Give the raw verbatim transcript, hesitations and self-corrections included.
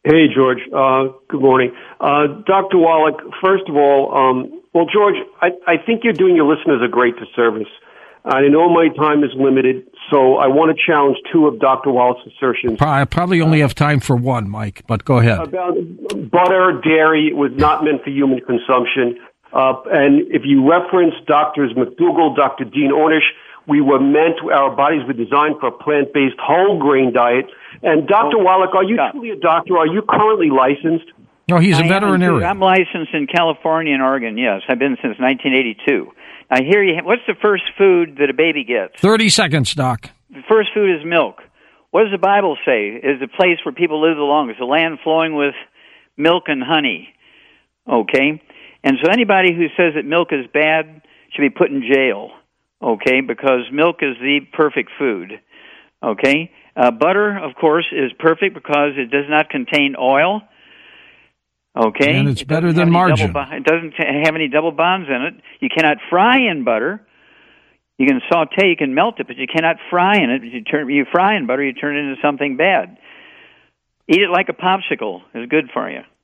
Hey, George. Uh, good morning. Uh, Doctor Wallach, first of all, um, well, George, I, I think you're doing your listeners a great disservice. I know my time is limited, so I want to challenge two of Doctor Wallach's assertions. I probably only have time for one, Mike, but go ahead. About butter, dairy was not meant for human consumption. Uh, and if you reference Doctors McDougall, Doctor Dean Ornish, we were meant, our bodies were designed for a plant-based whole grain diet. And Doctor Oh, Wallach, are you stop. truly a doctor? Are you currently licensed? No, he's a I veterinarian. I'm licensed in California and Oregon, yes. I've been since nineteen eighty-two. Now, here you what's the first food that a baby gets? thirty seconds, Doc. The first food is milk. What does the Bible say is the place where people live the longest, a land flowing with milk and honey? Okay? And so anybody who says that milk is bad should be put in jail, okay, because milk is the perfect food, okay? Uh, butter, of course, is perfect because it does not contain oil, okay? And it's it better than margarine. Bo- it doesn't have any double bonds in it. You cannot fry in butter. You can saute, you can melt it, but you cannot fry in it. You turn, you fry in butter, you turn it into something bad. Eat it like a popsicle is good for you.